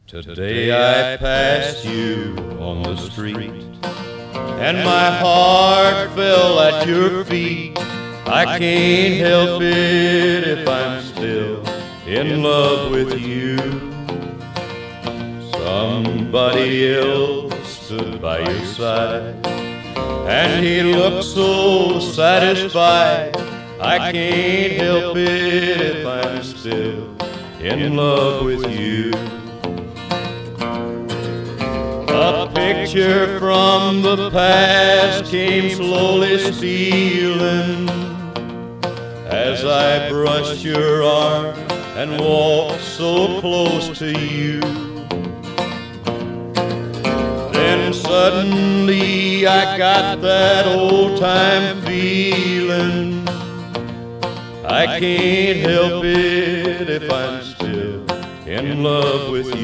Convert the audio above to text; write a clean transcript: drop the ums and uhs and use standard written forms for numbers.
Today I passed you on the street, and my heart fell at your feet. I can't help it if I'm still in love with you. Somebody else stood by your side, and he looked so satisfied. I can't help it if I'm still in love with you. A picture from the past came slowly stealing as I brushed your arm and walked so close to you. Then suddenly I got that old-time feeling. I can't help it if I'm still in love with you.